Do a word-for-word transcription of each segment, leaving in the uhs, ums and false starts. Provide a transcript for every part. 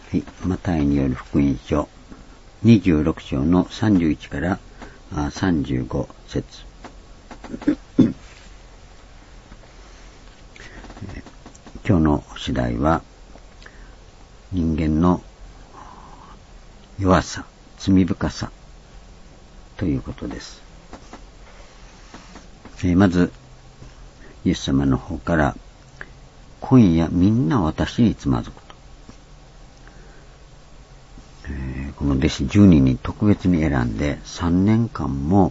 はい、マタイによる福音書にじゅうろく章のさんじゅういちからさんじゅうご節今日の次第は人間の弱さ、罪深さということです。えー、まずイエス様の方から今夜みんな私につまずくと、えー、この弟子じゅうにんに特別に選んでさんねんかんも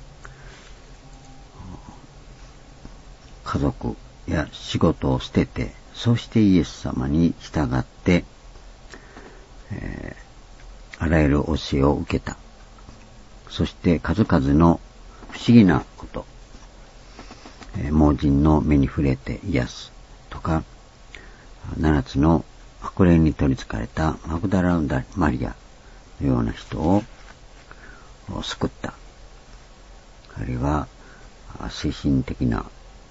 家族や仕事を捨てて、そしてイエス様に従って、えー、あらゆる教えを受けた。そして数々の不思議なこと、えー、盲人の目に触れて癒すとか、七つの悪霊に取り憑かれたマグダラマリアのような人を救った。あるいは精神的な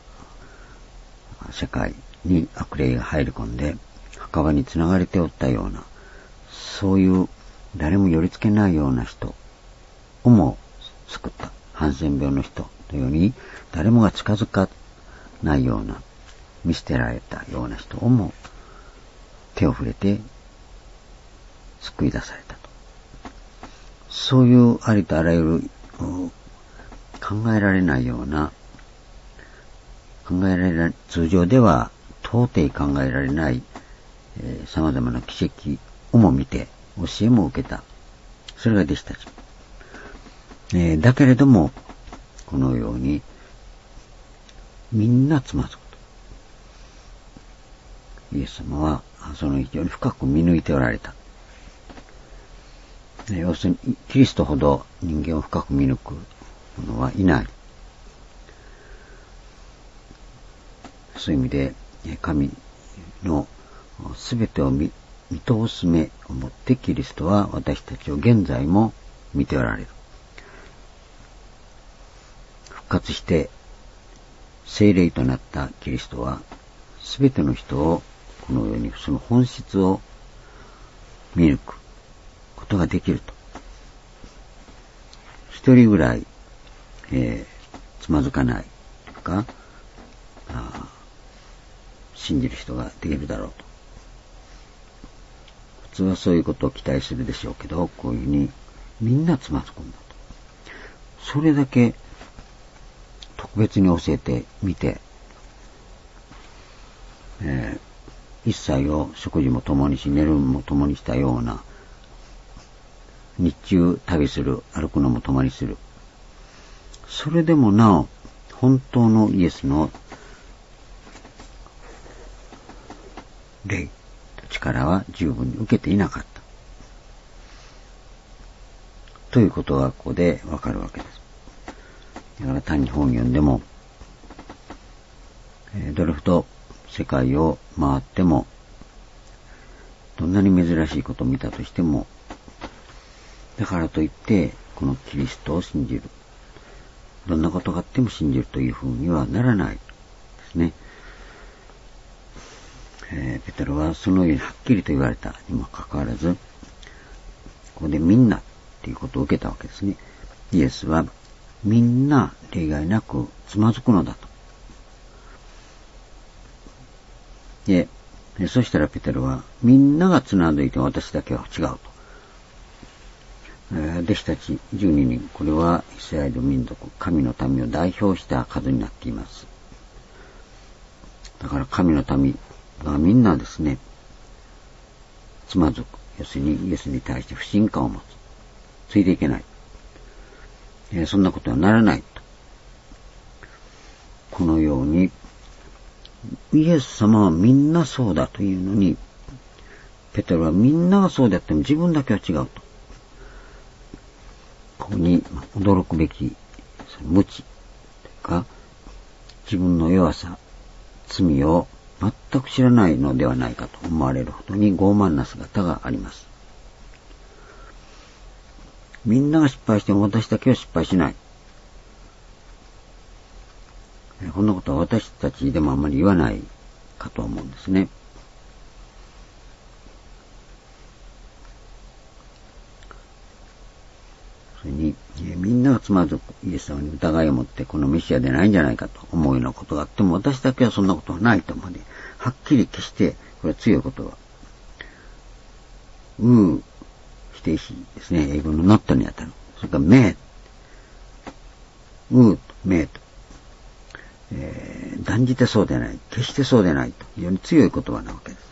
世界に悪霊が入り込んで墓場につながれておったような、そういう誰も寄りつけないような人をも救った。ハンセン病の人のように誰もが近づかないような、見捨てられたような人をも手を触れて救い出されたと。そういうありとあらゆる考えられないような、考えられない、通常では到底考えられない、えー、様々な奇跡をも見て教えも受けた。それが弟子たち。えー、だけれどもこのようにみんなつまずくと。イエス様はその非常に深く見抜いておられた。要するにキリストほど人間を深く見抜く者はいない。そういう意味で神のすべてを 見, 見通す目を持ってキリストは私たちを現在も見ておられる。復活して聖霊となったキリストはすべての人をこのようにその本質を見抜くことができると。一人ぐらい、えー、つまずかないというか、あ信じる人ができるだろうと。普通はそういうことを期待するでしょうけど、こういうふうにみんなつまずくんだと。それだけ特別に教えてみて、えー、一切を食事も共にし寝るも共にしたような、日中旅する、歩くのも共にする。それでもなお本当のイエスの霊、力は十分に受けていなかった。ということがここでわかるわけです。だから単に本読んでも、えー、どれほど世界を回っても、どんなに珍しいことを見たとしても、だからといってこのキリストを信じる。どんなことがあっても信じるというふうにはならないですね。えー、ペテロはそのようにはっきりと言われたにもかかわらず、ここでみんなということを受けたわけですね。イエスはみんな例外なくつまずくのだと。で、そしたらペテロはみんながつまずいて私だけは違うと。えー、弟子たちじゅうににん、これはイスラエル民族、神の民を代表した数になっています。だから神の民がみんなですね、つまずく。要するにイエスに対して不信感を持つ。ついていけない。えー、そんなことはならないと。このように、イエス様はみんなそうだというのに、ペテロはみんながそうであっても自分だけは違うと。ここに驚くべき無知というか、自分の弱さ、罪を全く知らないのではないかと思われるほどに傲慢な姿があります。みんなが失敗しても私だけは失敗しない。こんなことは私たちでもあんまり言わないかと思うんですね。 それに、えー、みんながつまずくイエス様に疑いを持ってこのメシアでないんじゃないかと思うようなことがあっても、私だけはそんなことはないとまで、はっきり決して、これは強いことは、うー、否定詞ですね。英語の not にあたる。それから may、うーと may と、えー、断じてそうでない、決してそうでないと、非常に強い言葉なわけです。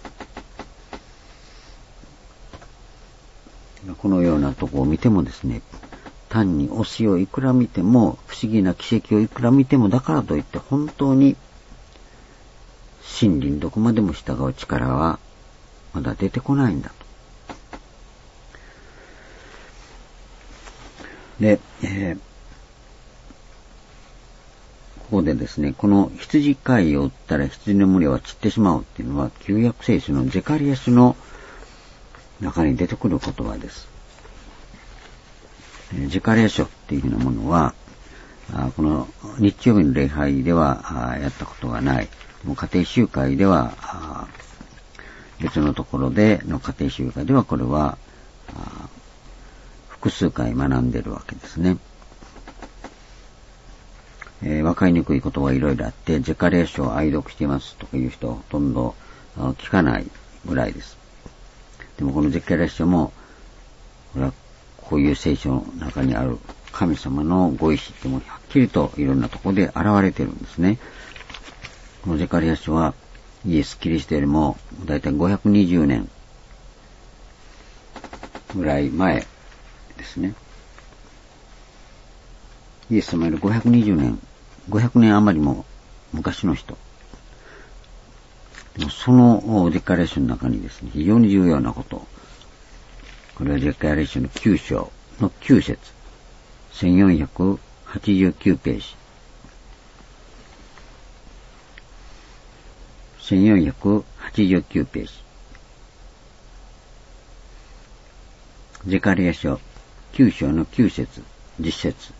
このようなとこを見てもですね、単に推しをいくら見ても、不思議な奇跡をいくら見ても、だからといって本当に真理にどこまでも従う力はまだ出てこないんだと。で、えー、ここでですね、この羊飼いを撃ったら羊の群れは散ってしまうっていうのは、旧約聖書のゼカリア書の中に出てくる言葉です。ゼカリア書っていうようなものは、この日曜日の礼拝ではやったことがない。家庭集会では、別のところでの家庭集会ではこれは複数回学んでるわけですね。えー、わかりにくいことがいろいろあって、ゼカリア書を愛読していますとかいう人はほとんど聞かないぐらいです。でもこのゼカリア書も、これはこういう聖書の中にある神様のご意志ってもはっきりといろんなところで現れているんですね。このゼカリア書はイエス・キリストよりもだいたいごひゃくにじゅうねんぐらい前ですね。イエス様よりごひゃくにじゅうねん、ごひゃくねん余りも昔の人。そのゼカリア書の中にですね、非常に重要なこと。これはゼカリア書のきゅう章のきゅう節。せんよんひゃくはちじゅうきゅうページ。せんよんひゃくはちじゅうきゅうページ。ゼカリア書きゅう章のきゅう節、じゅっ節。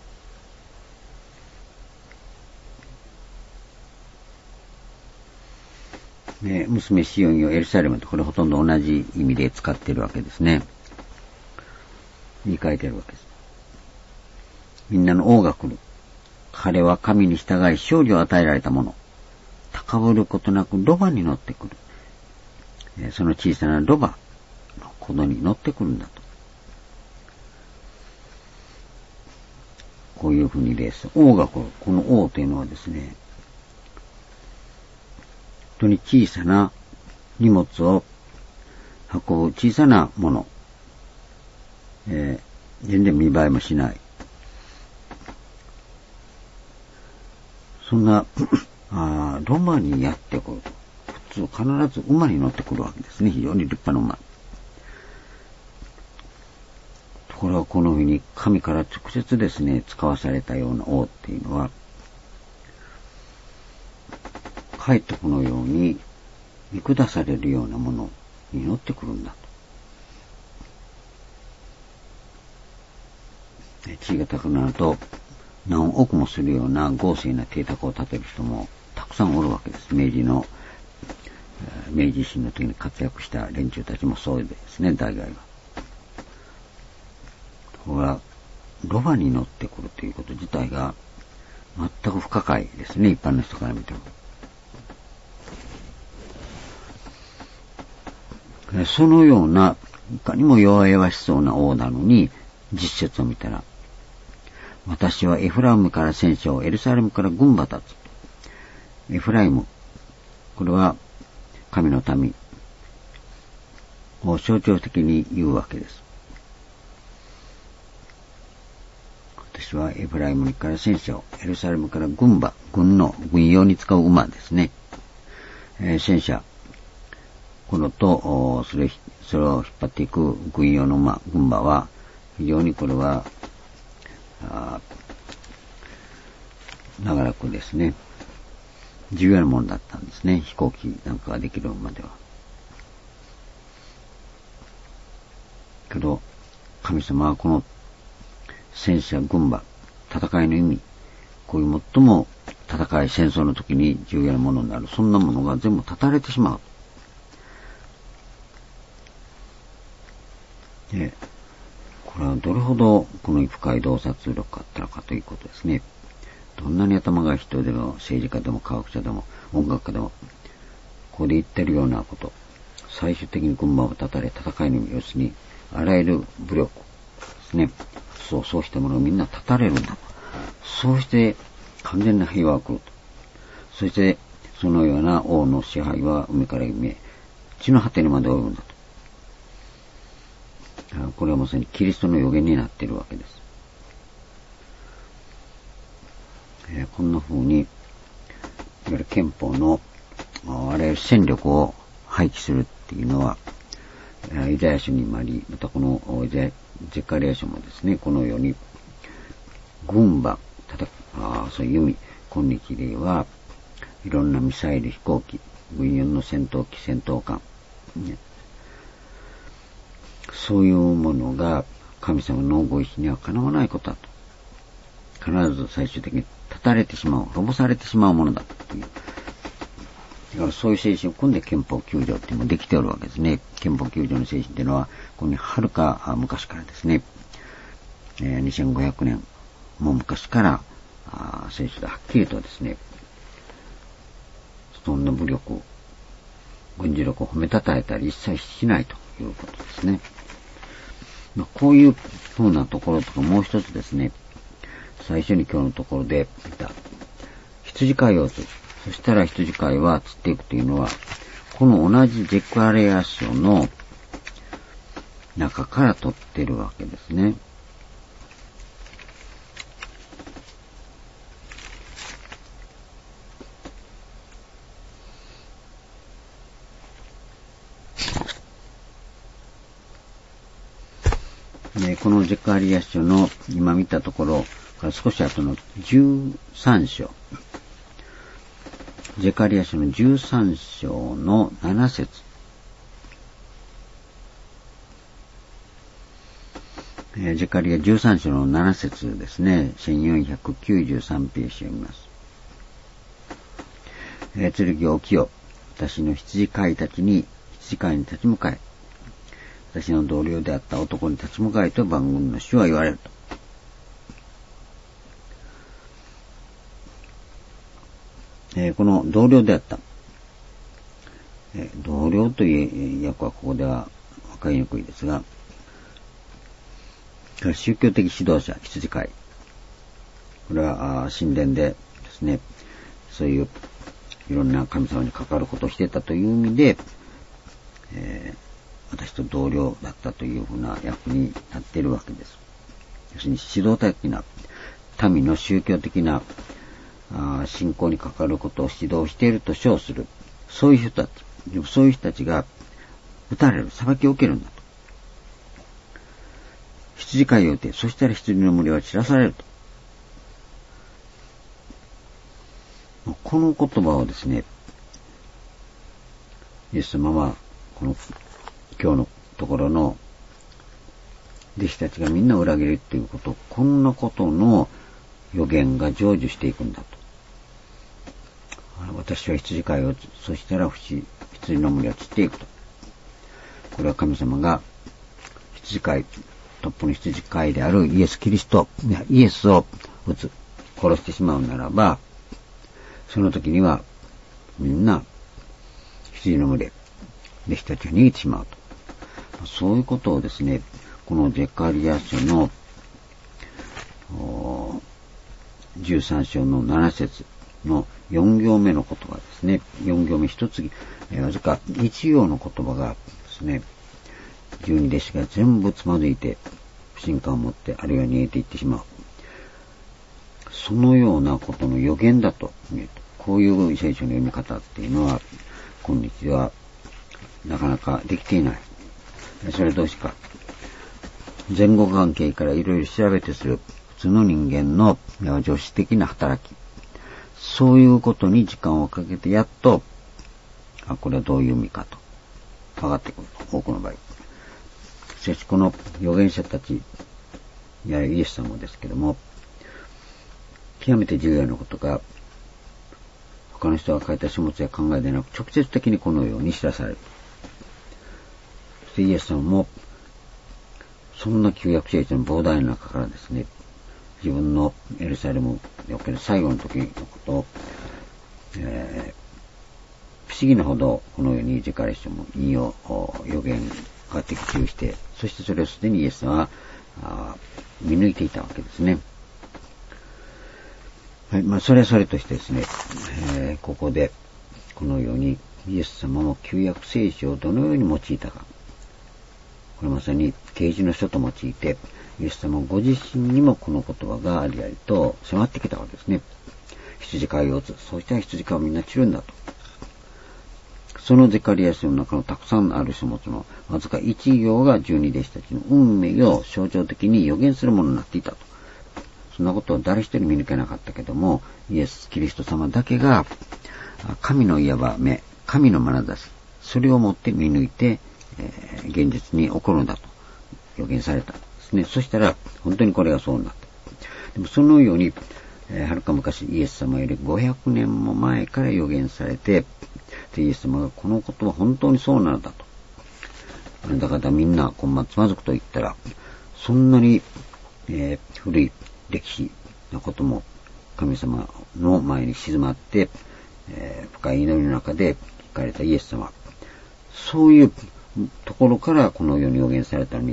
ね、娘シオンよエルサレムとこれほとんど同じ意味で使っているわけですね。言い換えているわけです。みんなの王が来る。彼は神に従い勝利を与えられたもの。高ぶることなくロバに乗ってくる。その小さなロバの子供に乗ってくるんだと。こういうふうにです。王が来る。この王というのはですね、本当に小さな荷物を運ぶ小さなもの。えー、全然見栄えもしない。そんな、あロバにやってくると。普通必ず馬に乗ってくるわけですね。非常に立派な馬。ところがこのように神から直接ですね、使わされたような王っていうのは、かえってこのように見下されるようなものに乗ってくるんだと。地位が高くなると何億もするような豪勢な邸宅を建てる人もたくさんおるわけです。明治の、明治維新の時に活躍した連中たちもそうですね、大概は。ところが、ロバに乗ってくるということ自体が全く不可解ですね、一般の人から見ても。そのような、いかにも弱々しそうな王なのに、実節を見たら、私はエフライムから戦車を、エルサレムから軍馬立つ。エフライム、これは神の民を象徴的に言うわけです。私はエフライムから戦車を、エルサレムから軍馬、軍の軍用に使う馬ですね。えー、戦車、このと、それ、それを引っ張っていく軍用の馬、軍馬は、非常にこれは、長らくですね、重要なものだったんですね。飛行機なんかができるまでは。けど、神様はこの戦車、軍馬、戦いの意味、こういう最も戦い、戦争の時に重要なものになる、そんなものが全部断たれてしまう。で、 これはどれほどこの深い洞察力があったのかということですね。どんなに頭がいい人でも政治家でも科学者でも音楽家でも、ここで言ってるようなこと、最終的に軍馬を断たれ戦いの要するにあらゆる武力ですね。そう、そうしたものをみんな断たれるんだと。そうして完全な平和が来ると。そしてそのような王の支配は海から海へ、地の果てにまで及ぶんだと。これはまさにキリストの予言になっているわけです。えー、こんな風に、いわゆる憲法のあらゆる戦力を廃棄するっていうのは、イザヤ書にもあり、またこのゼカリヤ書もですね、このように、軍馬、たたあそういう意味、今日ではいろんなミサイル、飛行機、軍用の戦闘機、戦闘艦、ね、そういうものが神様のご意志にはかなわないことだと。必ず最終的に断たれてしまう、滅ぼされてしまうものだという。だからそういう精神を組んで憲法きゅう条っていうのもできておるわけですね。憲法きゅう条の精神っていうのは、ここにはるか昔からですね、えー、にせんごひゃくねんも昔から聖書ではっきりとですね、そんな武力、軍事力を褒めたたえたり一切しないということですね。まあ、こういう風なところとかもう一つですね、最初に今日のところで見た羊飼いを釣る。そしたら羊飼いは釣っていくというのは、この同じゼカリヤ書の中から取っているわけですね。ね、このゼカリヤ書の今見たところから少し後のじゅうさん章、ゼカリヤ書のじゅうさん章のなな節、えー、ゼカリヤじゅうさん章のなな節ですね、せんよんひゃくきゅうじゅうさんページ読みます。えー、剣を起きよ、私の羊飼いたちに羊飼いに立ち向かえ、私の同僚であった男に立ち向かえと万軍の主は言われると。えー、この同僚であった、えー、同僚という訳はここでは分かりにくいですが、宗教的指導者、羊飼い、これは神殿でですね、そういういろんな神様に関わることをしていたという意味で、えー私と同僚だったというふうな役に立っているわけです。要するに指導的な民の宗教的な信仰に関わることを指導していると称する、そういう人たち、そういう人たちが撃たれる、裁きを受けるんだと。羊飼いを撃て、そしたら羊の群れは散らされると。この言葉をですね、イエス様はこの今日のところの弟子たちがみんな裏切るということ、こんなことの予言が成就していくんだと。私は羊飼いを、そしたら羊の群れは散っていくと。これは神様が羊飼い、トップの羊飼いであるイエス・キリスト、イエスを撃つ、殺してしまうならば、その時にはみんな羊の群れ、弟子たちが逃げてしまうと。そういうことをですね、このゼカリヤ書のじゅうさん章のなな節のよん行目の言葉ですね。よん行目一つ、えー、わずかいち行の言葉がですね、十二弟子が全部つまずいて不信感を持って、あるいは逃げていってしまう。そのようなことの予言だと、こういう聖書の読み方っていうのは今日ではなかなかできていない。それはどうしか。前後関係からいろいろ調べてする普通の人間の常識的な働き。そういうことに時間をかけてやっと、あ、これはどういう意味かと分かってくる。多くの場合。しかしこの預言者たち、いやイエス様ですけども、極めて重要なことが、他の人が書いた書物や考えでなく、直接的にこのように知らされる。そしてイエス様も、 そんな旧約聖書の膨大な中からですね、自分のエルサレムにおける最後の時のことを、えー、不思議なほどこのように自からしても引用予言が的中して、そしてそれをすでにイエスは見抜いていたわけですね。はい、まあそれはそれとしてですね、えー、ここでこのようにイエス様も旧約聖書をどのように用いたか、これまさに啓示の書と用いて、イエス様ご自身にもこの言葉がありありと迫ってきたわけですね。羊飼いを打つ。そうしたら羊飼いはみんな散るんだと。そのゼカリア書の中のたくさんある書物のわずか一行が十二弟子たちの運命を象徴的に予言するものになっていたと。そんなことを誰一人見抜けなかったけども、イエス・キリスト様だけが神のいわば目、神の眼差し、それをもって見抜いて、えー、現実に起こるんだと予言されたんですね。そしたら本当にこれがそうになった。でもそのように、えー、はるか昔イエス様よりごひゃくねんも前から予言されて、でイエス様がこのことは本当にそうなのだと。あなた方みんなこんまつまずくと言ったら、そんなに、えー、古い歴史のことも神様の前に静まって、えー、深い祈りの中で聞かれたイエス様。そういうところからこのように予言されたのに、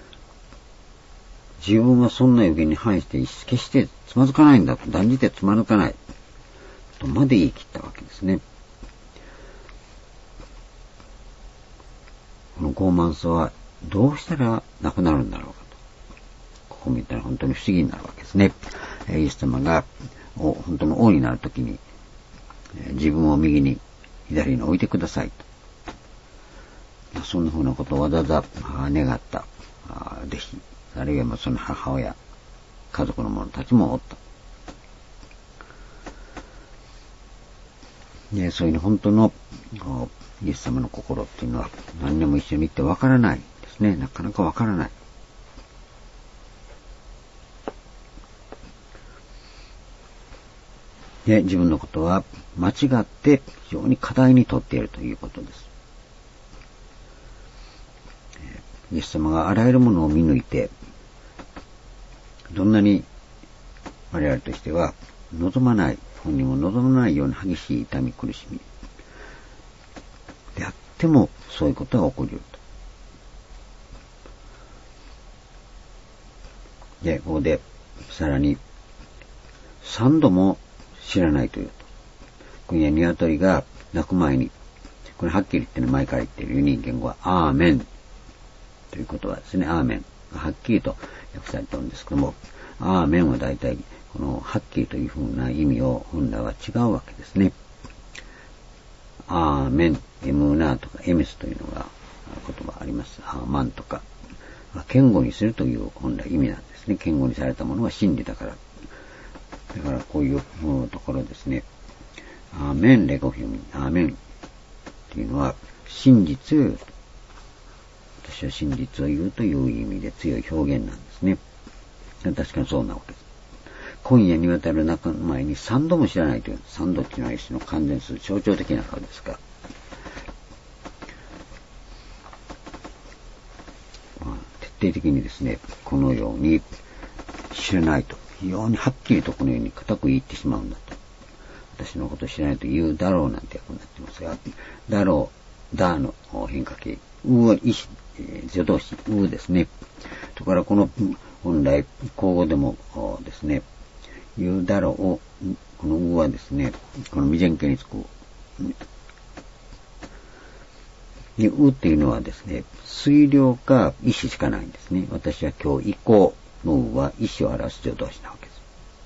自分はそんな予言に反して決してつまずかないんだと、断じてつまずかないとまで言い切ったわけですね。この傲慢さはどうしたらなくなるんだろうかと。ここ見たら本当に不思議になるわけですね。イエス様が本当の王になるときに、自分を右に左に置いてくださいと。そんな風なことをわざわざ願った弟子、あるいはその母親、家族の者たちもおった。でそういう本当のイエス様の心っていうのは何年も一緒に行ってわからないですね。なかなかわからない。で自分のことは間違って非常に過大にとっているということです。イエス様があらゆるものを見抜いて、どんなに我々としては望まない、本人も望まないような激しい痛み苦しみであっても、そういうことが起こり得ると。で、ここでさらに三度も知らないというと。今夜鶏が鳴く前に、これはっきり言ってね、前から言っている人間語はアーメンということはですね、アーメンがはっきりと訳されているんですけども、アーメンは大体このはっきりというふうな意味を本来は違うわけですね。アーメン、エムナーとかエメスというのが言葉あります。アーマンとか堅固にするという本来意味なんですね。堅固にされたものは真理だから。だからこういうところですね。アーメンレゴフィミ、アーメンっていうのは真実、私は真実を言うという意味で強い表現なんですね。確かにそうなわけです。今夜にわたる中の前に三度も知らないという、三度っていうのは一種の完全数、象徴的な顔ですが、まあ、徹底的にですね、このように知らないと、非常にはっきりとこのように固く言ってしまうんだと。私のことを知らないと言うだろうなんて訳になっていますが、だろう、だの変化形、うは意思、助動詞、うですね。とからこの本来、口語でもですね、言うだろうを、このうはですね、この未然形につく。で、うっていうのはですね、推量か意思しかないんですね。私は今日以降のうは意思を表す助動詞なわけです。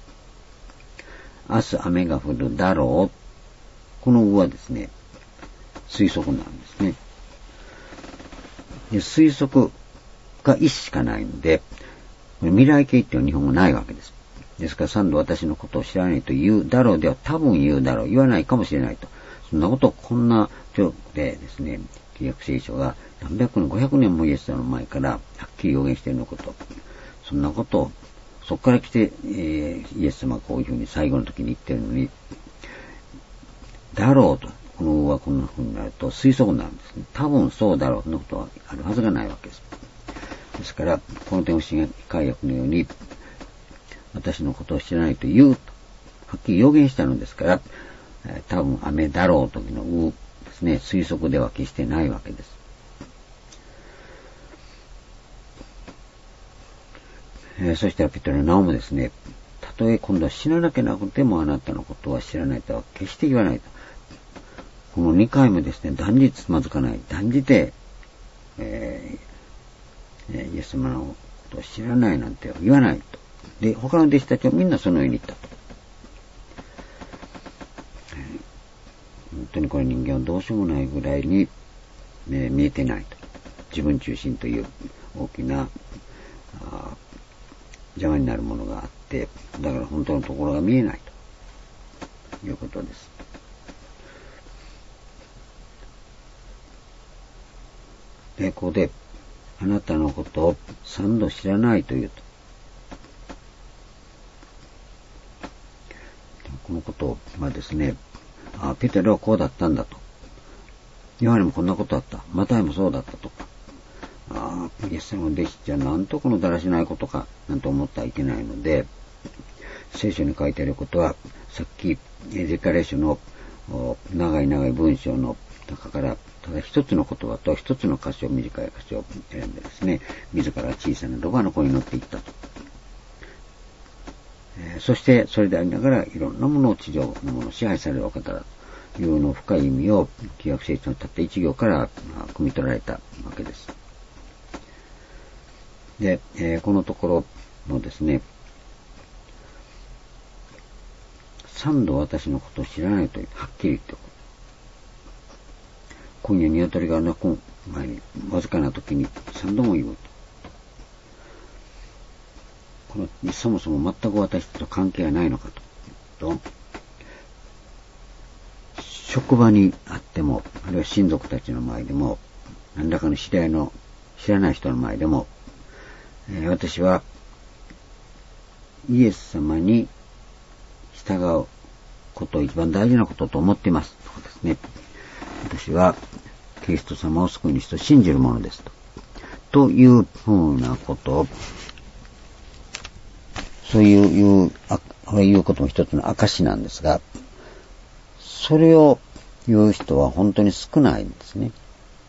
明日雨が降るだろう。このうはですね、推測なんですね。で推測が意思しかないので、未来形っていうのは日本語ないわけです。ですから三度私のことを知らないと言うだろうでは多分言うだろう、言わないかもしれないと。そんなことをこんな状況でですね、旧約聖書が何百年、ごひゃくねんもイエス様の前からはっきり予言しているのこと。そんなことを、そこから来て、えー、イエス様がこういうふうに最後の時に言ってるのに、だろうと、この語はこんな風になると推測になるんですね。多分そうだろう、そんなことはあるはずがないわけです。 ですから、この点を新海訳のように、私のことを知らないと言うと、はっきり予言したのですから、えー、多分雨だろう時のうですね、推測では決してないわけです。えー、そしてピトラなおもですね、たとえ今度は死ななきゃなくてもあなたのことは知らないとは決して言わないと。このにかいもですね、断じてつまずかない。断じて、えー、イエス様のことを知らないなんて言わないと。で、他の弟子たちはみんなそのように言ったと。えー、本当にこれ人間はどうしようもないぐらいに、ね、見えてないと。自分中心という大きな邪魔になるものがあって、だから本当のところが見えないということです。で、ここで、あなたのことを三度知らないというと。このことはですね、あ、ペテロはこうだったんだと。ヨハネもこんなことだった。マタイもそうだったとか。ああ、イエス様の弟子じゃなんとこのだらしないことか、なんて思ってはいけないので、聖書に書いてあることは、さっき、エゼキヤレ書の長い長い文章の中から、ただ一つの言葉と一つの箇所、短い箇所を選んでですね、自ら小さなロバの子に乗っていったと。えー、そして、それでありながら、いろんなものを地上のものを支配されるお方だというの深い意味を、旧約聖書のたった一行から汲み取られたわけです。で、えー、このところのですね、三度私のことを知らないとはっきり言っておく。今夜鶏が鳴く前に、わずかな時に三度も言うと。この、そもそも全く私と関係はないのかと。と職場にあっても、あるいは親族たちの前でも、何らかの知り合いの知らない人の前でも、えー、私はイエス様に従うことを一番大事なことと思っています。とですね。私はキリスト様を救い主と信じるものですと。というふうなことを、そういう、いう、あ、これ言うことも一つの証なんですが、それを言う人は本当に少ないんですね。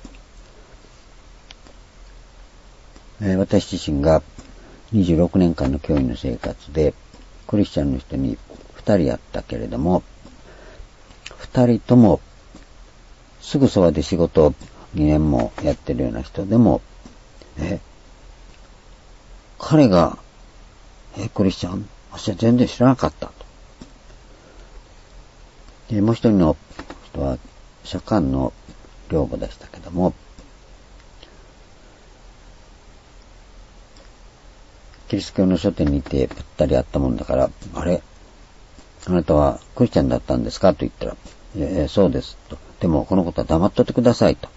えー、私自身がにじゅうろくねんかんの教員の生活で、クリスチャンの人にふたりやったけれども、ふたりともすぐそばで仕事をにねんもやってるような人でも、え、彼が、え、クリスチャン？私は全然知らなかったと。で、もう一人の人は、社官の寮母でしたけども、キリスト教の書店にいてぴったりあったもんだから、あれ、あなたはクリスチャンだったんですかと言ったら、えー、そうですと。でもこのことは黙っとってくださいと。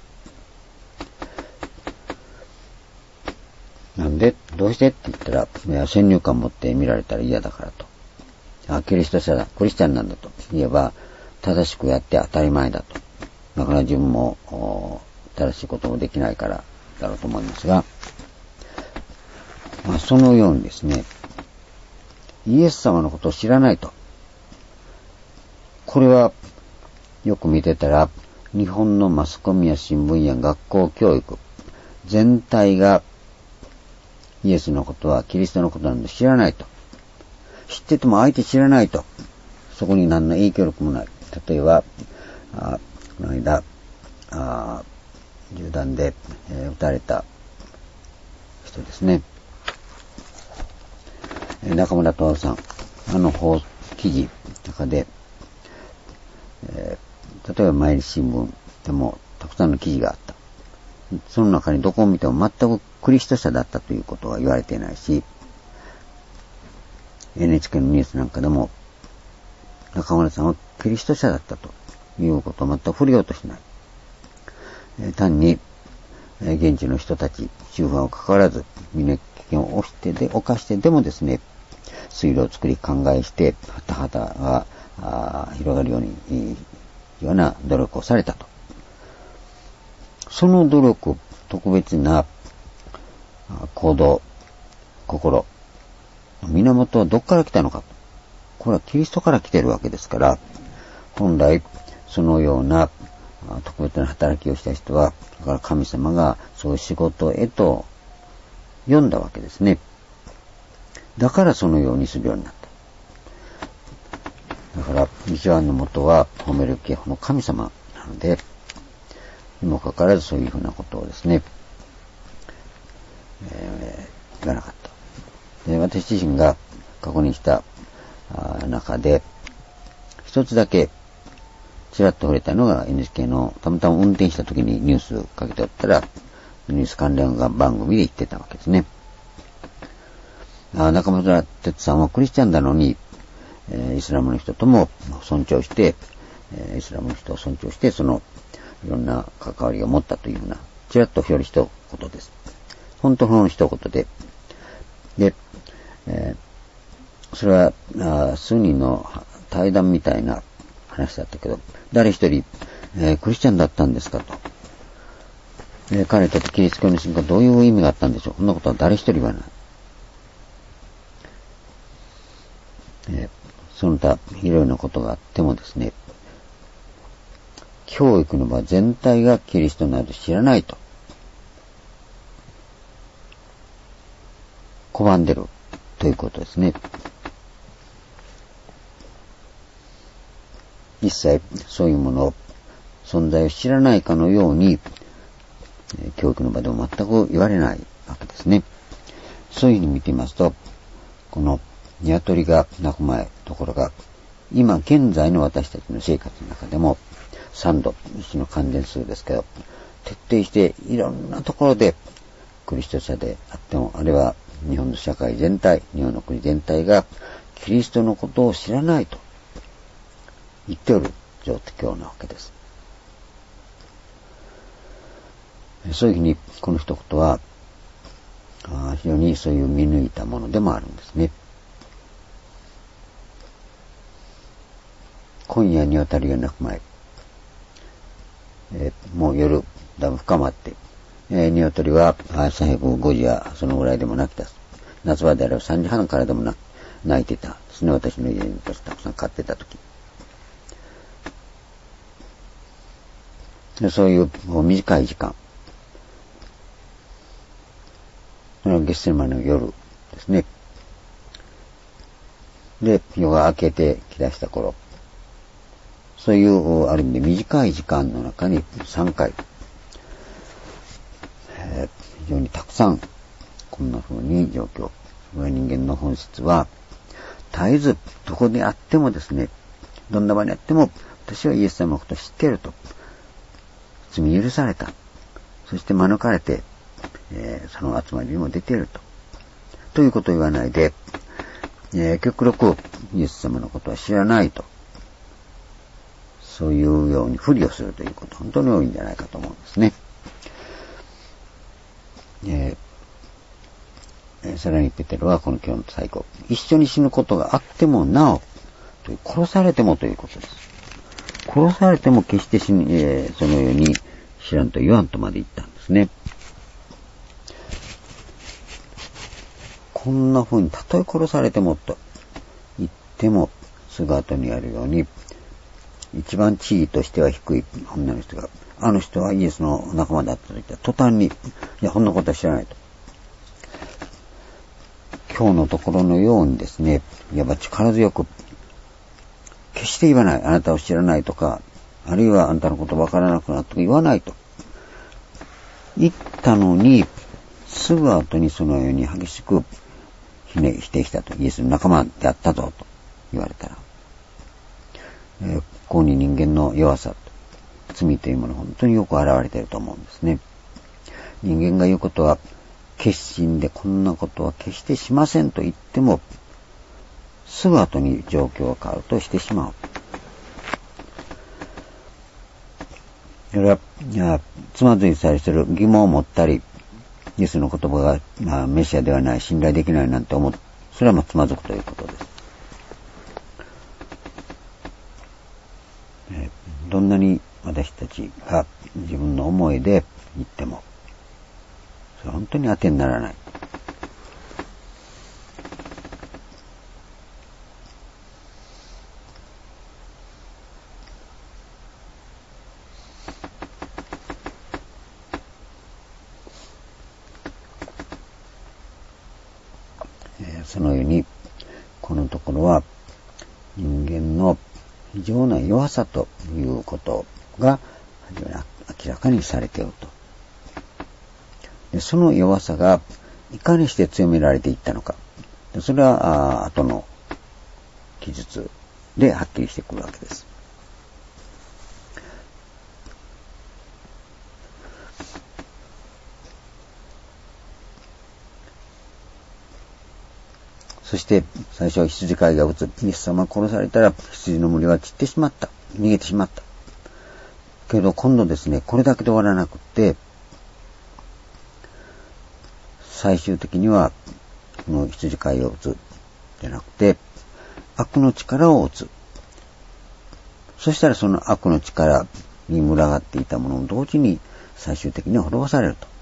なんでどうしてって言ったら、いや先入観持って見られたら嫌だからと。あ、キリスト者だ、クリスチャンなんだと言えば、正しくやって当たり前だと。だから自分も正しいこともできないからだろうと思いますが、まあ、そのようにですね、イエス様のことを知らないと。これはよく見てたら、日本のマスコミや新聞や学校教育全体がイエスのことはキリストのことなんで知らないと。知ってても相手知らないと。そこに何の影響力もない。例えば、あこの間、あ銃弾で、えー、撃たれた人ですね。中村徹さん、あの報記事の中で、えー、例えば毎日新聞でもたくさんの記事があった。その中にどこを見ても全くクリスト者だったということは言われていないし、エヌエイチケー のニュースなんかでも中村さんはキリスト者だったということを全く触れようとしない。えー、単に、えー、現地の人たち、宗派を関わらず、身の危険を押してで、犯してでもですね、水路を作り考えして、はたはたがあ広がるように、いいような努力をされたと。その努力、特別な行動、心、源はどこから来たのか。これはキリストから来ているわけですから、本来そのような特別な働きをした人は、だから神様がそういう仕事へと読んだわけですね。だからそのようにするようになった。だから、道案の元は褒める系の神様なので、にもかかわらずそういうふうなことをですね、えー、言わなかった。で、私自身が過去にした中で、一つだけちらっと触れたのが エヌエイチケー の、たまたま運転した時にニュースかけておったら、ニュース関連番組で言ってたわけですね。あ、中村哲さんはクリスチャンなのに、えー、イスラムの人とも尊重して、えー、イスラムの人を尊重して、その、いろんな関わりを持ったというような、ちらっと表る一言です。本当の一言で。で、えー、それは、あ数人の対談みたいな話だったけど、誰一人、えー、クリスチャンだったんですかと。えー、彼にとってキリスト教の信仰はどういう意味があったんでしょう。こんなことは誰一人言わない。えー、その他、いろいろなことがあってもですね、教育の場全体がキリストなど知らないと。拒んでるということですね。一切そういうものを存在を知らないかのように、教育の場でも全く言われないわけですね。そういうふうに見てみますと、この鶏が鳴く前ところが、今現在の私たちの生活の中でもさんど、一の関連数ですけど、徹底していろんなところでクリスト者であっても、あるいは日本の社会全体、日本の国全体がキリストのことを知らないと言っておる状況なわけです。そういうふうにこの一言は非常にそういう見抜いたものでもあるんですね。今夜に渡りが鳴く前、えー、もう夜だいぶ深まって、えー、鶏は朝早くごじやそのぐらいでも鳴き出す。夏場であればさんじはんからでもな鳴いてたですね。私の家にたくさん飼ってた時。でそういう短い時間、月セマの夜ですね。で、夜が明けてきだした頃、そういうある意味で短い時間の中にさんかい、えー、非常にたくさんこんな風に状況。人間の本質は絶えずどこであってもですね、どんな場にあっても私はイエス様のことを知っていると、罪許された、そして免れて、えー、その集まりにも出ているとということを言わないで、えー、極力イエス様のことは知らないと、そういうように不利をするということ、本当に多いんじゃないかと思うんですね。えー、さらにペテロはこの今日の最後、一緒に死ぬことがあってもなお、という殺されてもということです。殺されても決して死に、えー、そのように知らんと言わんとまで言ったんですね。こんな風にたとえ殺されてもと言ってもすぐ後にあるように、一番地位としては低い女の人が、あの人はイエスの仲間だったと言ったら途端に、いや、こんなことは知らないと。今日のところのようにですね、いわば力強く、決して言わない。あなたを知らないとか、あるいはあなたのことわからなくなったとか言わないと。言ったのに、すぐ後にそのように激しく否定したと。イエスの仲間であったぞと言われたら。えー、ここに人間の弱さ、罪というもの本当によく現れていると思うんですね。人間が言うことは、決心でこんなことは決してしませんと言っても、すぐ後に状況が変わるとしてしまう。それは、いや、つまずいたりする疑問を持ったり、イエスの言葉が、まあ、メシアではない、信頼できないなんて思う。それはもうつまずくということです。えー、どんなに私たちが自分の思いで言っても、それは本当に当てにならない。 そのように、このところは人間の非常な弱さということが非常に明らかにされていると。でその弱さがいかにして強められていったのか。それは後の記述ではっきりしてくるわけです。そして最初は羊飼いが撃つ。イエス様が殺されたら羊の群れは散ってしまった。逃げてしまった。けど今度ですね、これだけで終わらなくって、最終的にはこの羊飼いを撃つじゃなくて、悪の力を撃つ。そしたらその悪の力に群がっていたものを同時に最終的には滅ぼされると。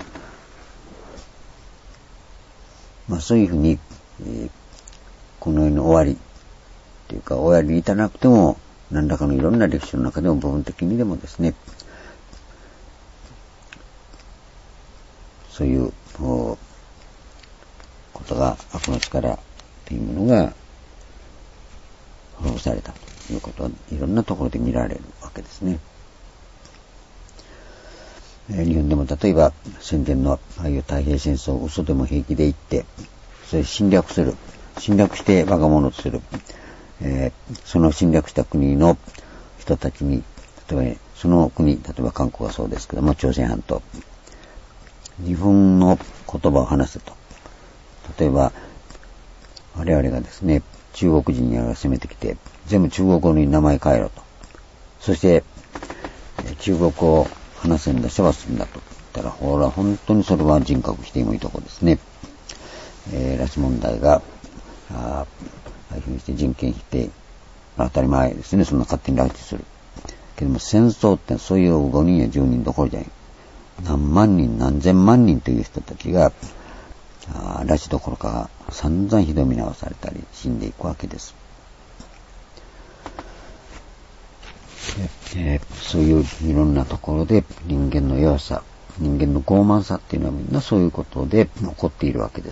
まあそういうふうに、えー、この世の終わりっていうか終わりに至らなくても何らかのいろんな歴史の中でも部分的にでもですね、そういうことが悪の力というものが滅ぼされたということはいろんなところで見られるわけですね。えー、日本でも例えば戦前のああいう太平戦争を嘘でも平気で言ってそれ侵略する侵略して我が物とする、えー、その侵略した国の人たちに例えばその国例えば韓国はそうですけども朝鮮半島自分の言葉を話せと。例えば我々がですね中国人が攻めてきて全部中国語に名前変えろと。そして中国語を話せんだ処罰するんだと言ったらほら本当にそれは人格否定もいいとこですね。えー、拉致問題がああいうふうにして人権否定当たり前ですね。そんな勝手に拉致するけども戦争ってそういうごにんやじゅうにんどころじゃない。何万人何千万人という人たちが拉致どころか散々ひどい見直されたり死んでいくわけです。えー、そういういろんなところで人間の弱さ人間の傲慢さっていうのはみんなそういうことで起こっているわけです。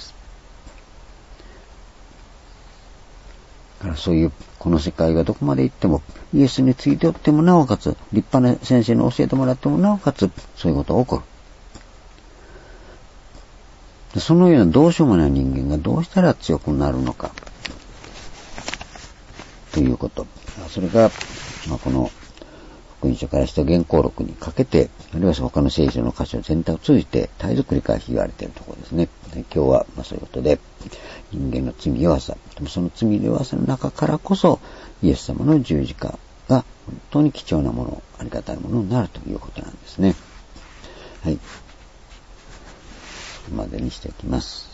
だからそういうこの世界がどこまで行ってもイエスについておってもなおかつ立派な先生に教えてもらってもなおかつそういうことが起こる。でそのようなどうしようもない人間がどうしたら強くなるのかということ。それが、まあ、この福音書から使徒言行録にかけてあるいは他の聖書の箇所全体を通じて絶えず繰り返し言われているところですね。で今日はまあそういうことで人間の罪弱さでもその罪弱さの中からこそイエス様の十字架が本当に貴重なものありがたいものになるということなんですね。はい、ここまでにしておきます。